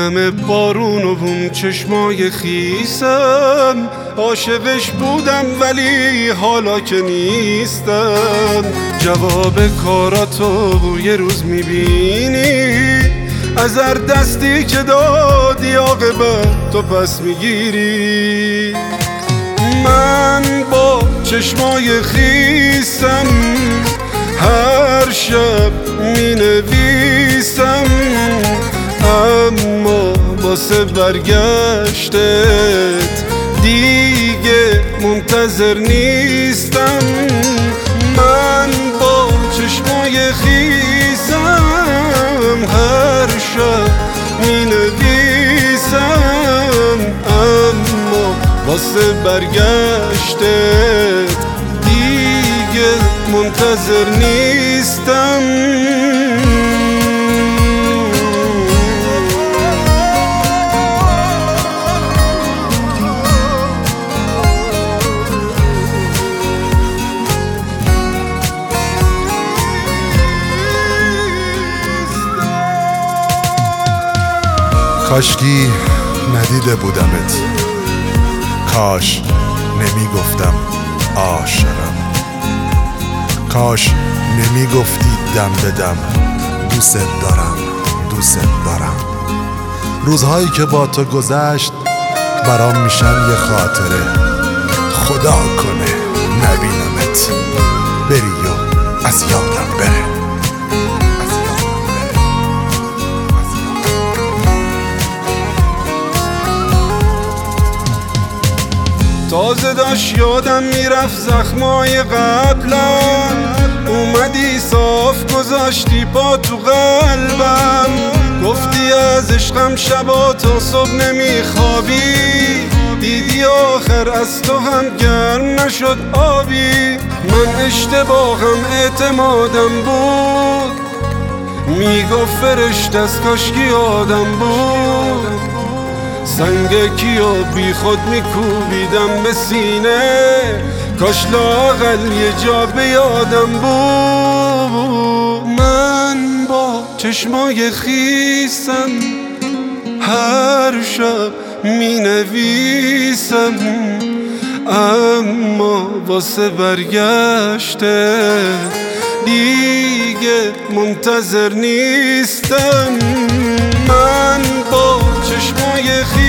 همه بارون و اون چشمای خیسم، عاشقش بودم ولی حالا که نیستم. جواب کاراتو یه روز میبینی، از هر دستی که دادی عاقبت تو پس میگیری. من با چشمای خیسم هر شب مینویسم، اما واسه برگشتت دیگه منتظر نیستم. من با چشمای خیسم هر شب مینویسم، اما واسه برگشتت دیگه منتظر نیستم. کاشکی ندیده بودمت، کاش نمیگفتم عاشقم، کاش نمیگفتی دم به دم دوست دارم دوست دارم. روزهایی که با تو گذشت برام میشن یه خاطره، خدا کنه نبینمت بری و از یادم بره. تازه داشت یادم میرفت زخمای قبلم، اومدی صاف گذاشتی پا تو قلبم، گفتی از عشقم شبا تا صبح نمیخوابی، دیدی آخر از تو هم گرم نشد آبی. من اشتباهم اعتمادم بود، میگفت فرشته از کاشکی آدم بود، سنگ کیا بی خود میکوبیدم به سینه، کاش لااقل یه جا به یادم بود. من با چشمای خیسم هر شب مینویسم، اما واسه برگشته دیگه منتظر نیستم. من با چشمای خیسم